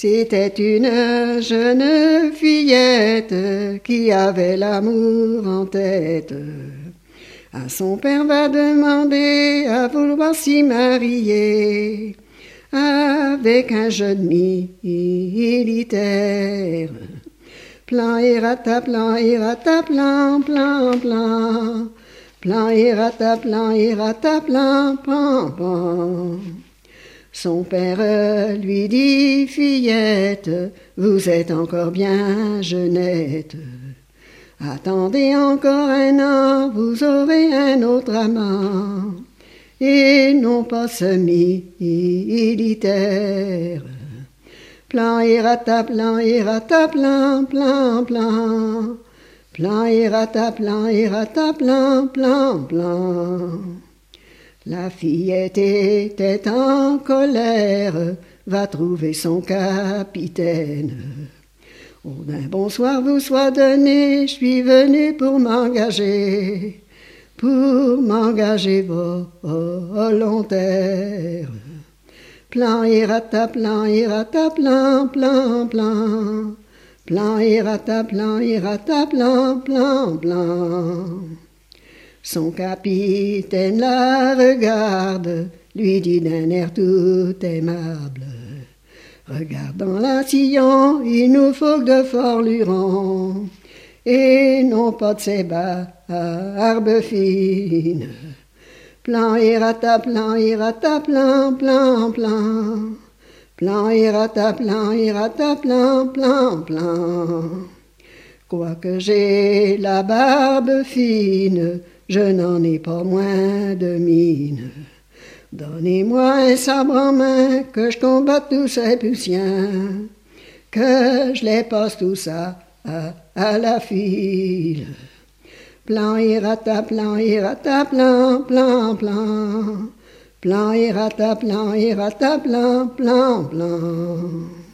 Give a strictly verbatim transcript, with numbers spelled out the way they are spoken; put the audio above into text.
C'était une jeune fillette qui avait l'amour en tête. À son père va demander à vouloir s'y marier avec un jeune militaire. Plan et rata, plan et rata, plan, plan, plan. Plan et rata, plan et rata, plan, plan, plan. Son père lui dit, fillette, vous êtes encore bien jeunette. Attendez encore un an, vous aurez un autre amant, et non pas ce militaire. Plan et rata, plan et rata, plan, plan, plan. Plan et rata, plan et rata, plan, plan, plan. La fillette était en colère, va trouver son capitaine. Oh, d'un bonsoir vous soit donné, je suis venu pour m'engager, pour m'engager volontaire. Plan et rata, plan et rata, plan, plan, plan. Plan et rata, plan et rata, plan, plan, plan. Son capitaine la regarde, lui dit d'un air tout aimable. Regarde dans la sillon, il nous faut que de forts lurons, et non pas de ces barbes fines. Plan et rata, plan et rata, plan, plan, plan. Plan et rata, plan et rata, plan, plan, plan. Quoique j'ai la barbe fine, je n'en ai pas moins de mine. Donnez-moi un sabre en main, que je combatte tous ces Prussiens, que je les passe tous à, à, à la file. Plan et rata, plan et rata, plan, plan, plan. Plan et rata, plan et rata, plan, plan, plan.